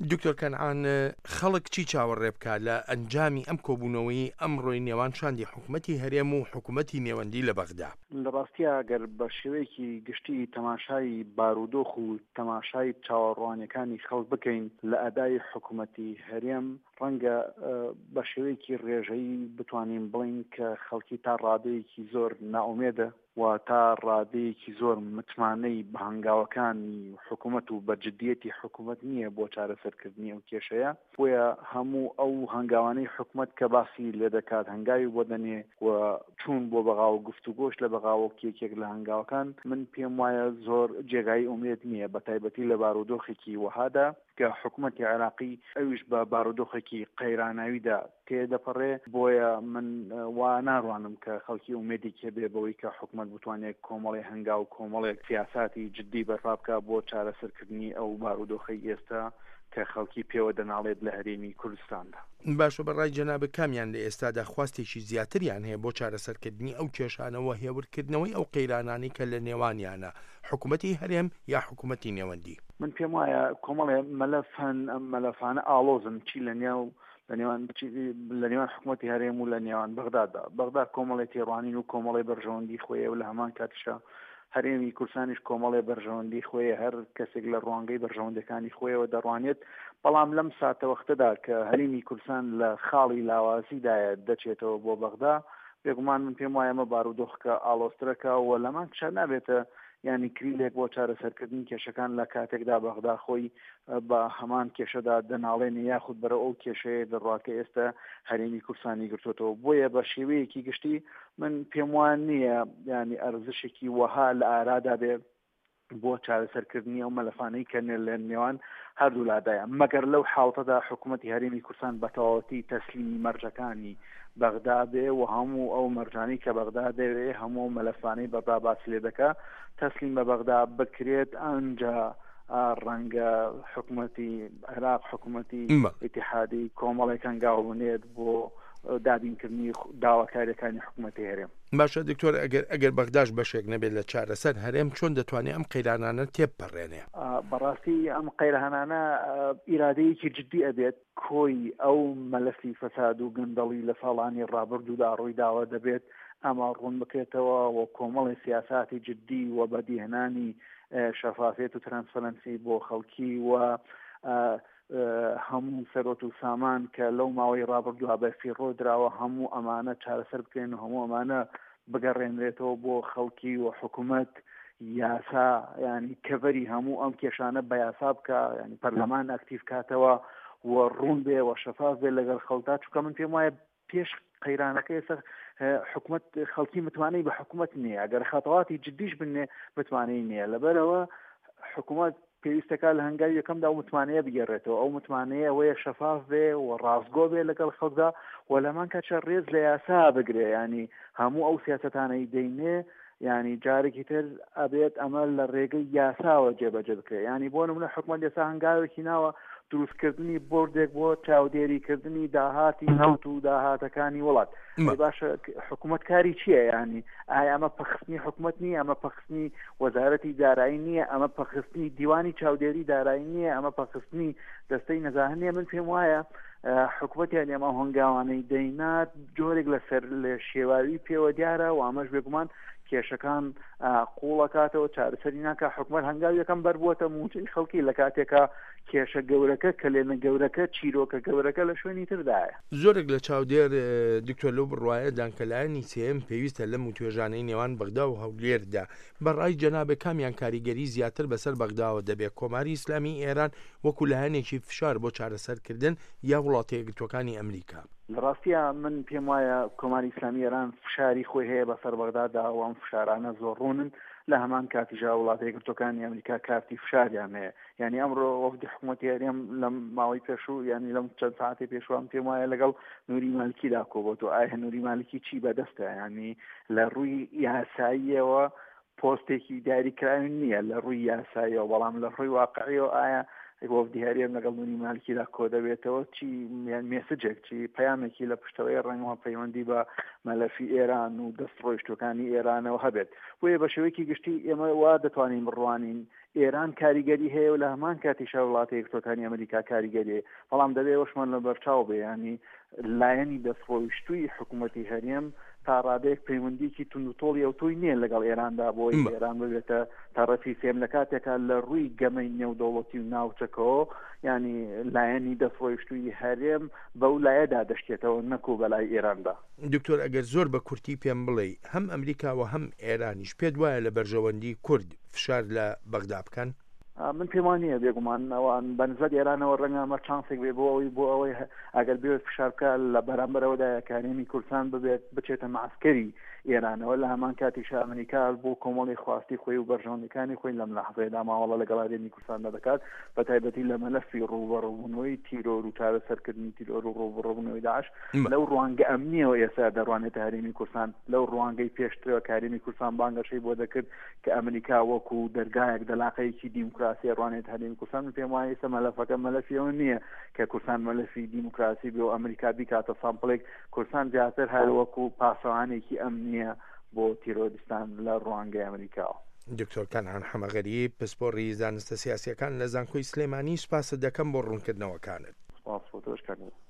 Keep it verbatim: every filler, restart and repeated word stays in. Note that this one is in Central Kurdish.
دکتۆر کەنعان خەڵک چی چاوەڕێ بکات لە ئەنجامی ئەم کۆبوونەوەی ئەمڕۆی نێوان شاندی حکوومەتی هەرێم و حکوومەتی نێوەندی لە بەغدا؟ لە ڕاستیە گەر بە شێوەیەکی گشتی تەماشای بارودۆخ و تەماشای چاوەڕوانیەکانی خەڵک بکەین لە ئەدای حکوومەتی هەرێم ڕەنگە بە شێوەیەکی ڕێژەیی بتوانین بڵین کە خەڵکی تا ڕادەیەکی زۆر ناومێدە و تا ڕادەیەکی زۆر متمانەی بە هەنگاوەکانی حکوومەت و بە جددیەتی حکوومەت نییە بۆ چارەسەرکردنی ئەو کێشەیە. بۆیە هەموو ئەو هەنگاوانەی حکوومەت کە باسی لێ دەکات هەنگاوی بۆ دەنێ و چوون بۆ بەغاو گفتوگۆش لە بەغاوە کێکێک لە هەنگاوەکان من پێم وایە زۆر جێگای ئومێد نییە، بە تایبەتی لە بارودۆخێکی وەهادا کە حکوومەتی عێراقی ئەویش بە بارودۆخێکی قەیراناویدا تێدەپەڕێ. بۆیە من وا ناڕوانم کە خەڵکی ئومێدێکی هەبێ بەوەی کە حکوومەت بتوانێت کۆمەڵی هەنگاو کۆمەڵێک سیاساتی جددی بەرپا بکات بۆ چارەسەرکردنی ئەو بارودۆخەی ئێستا کە خەڵکی پێوە دەناڵێت لە هەرێمی کوردستاندا. باشە، بەڕای جەنابە کامیان لە ئێستادا خواستێکی زیاتریان هەیە بۆ چارەسەرکردنی ئەو کێشانەوە هێورکردنەوەی ئەو قەیرانانی کە لە نێوانیانە حکوومەتی هەرێم یا حکوومەتی نێوەندی؟ من پێم وایە کۆمەڵێ مەلەفەن ئەم مەلەفانە ئاڵۆزن چی لە نێو لە نێوان لە نێوان حکوومەتی هەرێم و لە نێوان بەغدادا. بەغدا کۆمەڵێتی ڕوانین و کۆمەڵی بەرژەوەندی خۆیە و لە هەمان کاتیشە هەرێمی کوردستانیش کۆمەڵێ بەرژەوەندی خۆیە، هەر کەسێک لە ڕوانگەی بەرژەوەندەکانی خۆیەوە دەڕوانێت. بەڵام لەم ساتە وەختەدا کە هەرێمی کوردستان لە خاڵی لاوازیدایە دەچێتەوە بۆ بەغدا، بێگومان من پێم وایە ئەمە بارودۆخکە ئاڵۆزترەکە و لەمان شە نابێتە یعنی کریلێک بۆ چارەسەرکردنی کێشەکان لە کاتێکدا بەغدا خۆی بە هەمان کێشەدا دەناڵێنێ یاخود بەرە ئەو کێشەیە دەڕواکە ئێستا هەرێمی کوردستانی گرتوتەوە. بۆیە بە شێوەیەکی گشتی من پێم وان نییە ینی ئەرزشێکی وەها لە ئارادا بێ بۆ چارەسەرکردنی ئەو مەلەفانەی کە لە نێوان هەردوو لادایە، مەگەر لەو حاڵەتەدا حکوومەتی هەرێمی کوردستان بە تەواوەتی تەسلیمی مەرجەکانی بەغدا بێ و هەموو ئەو مەرجانی کە بەغدا دەوێ هەموو مەلەفانەی بەغدا باسی لێ دەکا تەسلیم بە بەغدا بکرێت، ئەنجا ڕەنگە حکوومەتی عێراق حکوومەتی ئیتیحادی کۆمەڵێک هەنگاو بنێت بۆ دابینکردنی داواکاریەکانی حکوومەتی هەرێم. باشە دکتۆر، ئەگەر ئەگەر بەغداش بەشێک نەبێت لە چارەسەر هەرێم چۆن دەتوانێت ئەم قەیرانانە تێبپەڕێنێ؟ بەڕاستی ئەم قەیرانانە ئیرادەیەکی جددی ئەبێت کۆی ئەو مەلەفی فەساد و گەندەڵی لە ساڵانی ڕابردوودا ڕووی داوە دەبێت ئەمە ڕوون بکرێتەوە و کۆمەڵی سیاساتی جددی و بەدیهێنانی شەفافیت و ترانسپەرەنسی بۆ خەڵکی و هەموو سەرۆت و سامان کە لەو ماوەی ڕابردووە بەفیڕۆ دراوە هەموو ئەمانە چارەسەر بکرێن و هەموو ئەمانە بگەڕێنرێتەوە بۆ خەڵکی و حکوومەت یاسا ینی کەڤەری هەموو ئەم کێشانە بە یاسا بکە، ینی پەرلەمان ئەکتیڤ کاتەوە و ڕوون بێ و شەفاف بێ لەگەڵ خەڵکا. چونکە من پێم وایە پێش قەیرانەکە ئێستا حکوومەت خەڵکی متوانەی بە حکوومەت نییە، ئەگەر خەتەواتی جددیش بنێ متوانەی نییە. لەبەرەوە حکوومەت پێویستەکە لە هەنگاوی یەکەمدا ئەو متمانەیە بگەڕێتەوە، ئەو متمانەیە ئەوەیە شەفاف بێ و ڕاستگۆ بێ لەگەڵ خەڵکدا و لەمان کاتشە ڕێز لە یاسا بگرێ، ینی هەموو ئەو سیاسەتانەی دەینێ ینی جارێکی تر ئەبێت ئەمە لە ڕێگەی یاساوە جێبەجێ بکرێ. ینی بۆ نمونە حکوومەت ئێستا هەنگاوێکی ناوە دروستکردنی بۆردێک بۆ چاودێریکردنی داهاتی نەوت و داهاتەکانی وڵات. باشە حکوومەت کاری چییە؟ ینی ئایا ئەمە پەخستنی حکوومەت نییە، ئەمە پەخستنی وەزارەتی دارایی نییە، ئەمە پەخستنی دیوانی چاودێری دارایی نییە، ئەمە پەخستنی دەستەی نەزاهن نییە. من پێم وایە حکوومەتیان ئەمە هەنگاوانەی دەینات جۆرێک لەسەر لە شێواوی پێوە دیارە و ئەمەش بێگومان کێشەکان قوڵەکاتەوە چارەسەری ناکە. حکوومەت هەنگاوی یەکەم بەربووەتە موچەی خەڵکی لە کاتێکە کێشە گەورەکە کە لێنە گەورەکە چیرۆکە گەورەکە لە شوێنی تردایە. زۆرێک لە چاودێر دکتۆر لەو بڕواایە دانکەلایانی سێم پێویستە لەم و توێژانەی نێوان بەغدا و هەولێردا. بەڕای جەنابێ کامیان کاریگەری زیاتر بەسەر بەغداوە دەبێت؟ کۆماری ئیسلامی ئێران وەکو لایەنێکی فشار بۆ چارەسەرکردن یا وڵاتە یەکگرتووەکانی ئەمریکا؟ لە ڕاستیە من پێم وایە کۆماری ئیسلامی ئێران فشاری خۆی هەیە بەسەر بەغدادا و ئەم فشارانە زۆر ڕوونن. لە هەمان کاتیژا وڵاتە یەکگرتووەکانی ئەمریکا کارتی فشاریان هەیە. یعنی ئەمڕۆ وەفدی حکوومەتی هەرێم لەم ماوەی پێشوو ینی لەم چەند ساعتی پێشوام پێم وایە لەگەڵ نووری مالکیدا کۆبووەوە. ئایا نووری مالکی چی بەدەستە؟ ینی لە ڕووی یاساییەوە پۆستێکی دیاریکراوی نییە لە ڕووی یاساییەوە، بەڵام لە ڕووی واقعیەوە ئایا وەفدی هەرێم لەگەڵ نووری مالکیدا کۆ دەبێتەوە چی مێسجێک چی پەیامێکی لە پشتەوەی ڕەنگەوە پەیوەندی بە مەلەفی ئێران و دەستڕۆیشتەکانی ئێرانەوە هەبێت. بۆیە بە شێوەیەکی گشتی ئێمە وا دەتوانین بڕوانین ئێران کاریگەری هەیە و لە هەمان کاتیشا وڵاتی یەکگرتووەکانی ئەمریکا کاریگەری، بەڵام دەبێ ئەوشمان لە بەرچاو بێ، ینی لایەنی دەستڕۆیشتووی حکوومەتی هەرێم تا ڕادەیەک پەیوەندیکی توندوتۆڵی ئەوتۆی نییە لەگەڵ ئێراندا بۆی ئێران ببێتە تەڕەفی سێم لە کاتێکا لە ڕووی گەمەی نێودەوڵەتی و ناوچەکەەوە ینی لایەنی دەستڕۆیشتووی هەرێم بەو لایەدا دەشتێتەوە نەکو بەلای ئێراندا. دکتۆر ئەگەر زۆر بە کورتی پێم بڵێ هەم ئەمریکاوە هەم ئێرانیش پێت وایە لە بەرژەوەندی کورد فشار لە بەغدا بکەن؟ من پێمان نییە بێگومان ئەوان بەنسبەت ئێرانەوە ڕەنگە ئەمە چانسێک بێ بۆ ئەوەی بۆ ئەوەی ئەگەر بێت فشارکە لە بەرامبەرەوەدا یەکانێمی کوردستان ببێت بچێتە معسکەری ئێرانەوە لە هەمان کاتیش ئەمریکا بۆ کۆمەڵی خواستی خۆی و بەرژەوەندەکانی خۆی لەم لەحظەیەدا ماوەڵە لەگەڵ هەرێمی کوردستاندا دەکات بە تایبەتی لە مەلەفی ڕووبەڕووبوونەوەی تیرۆر و چارەسەرکردنی تیرۆر و ڕووبەڕووبوونەوەی داعش لەو ڕوانگە ئەمنیەوە ئێستا دەڕوانێتە هەرێمی کوردستان لەو ڕوانگەی پێشترەوە کە هەرێمی کوردستان بانگەشەی بۆ دەکرد کە ئەمریکا وەکو دەرگایەک دەلاقەیەکی دیموکراسی ڕوانێت هەرێمی کوردستان پێم وایە ئێستا مەلەفەکە مەلەفیەوە نییە کە کوردستان مەلەفی دیموکراسی بێ و ئەمریکا بیکاتە سامپڵێک کوردستان جیاتر هەر وەکو پاسەوانێکی ئەمنیە بۆ تیرۆریستان لە ڕوانگەی ئەمریکاوە. دکتۆر کەنعان حەمەغەریب پسپۆڕی زانستە سیاسیەکان لە زانکۆی سلێمانی سوپاس دەکەم بۆ ڕوونکردنەوەکانت. سپاس بۆ تۆش کەنعان.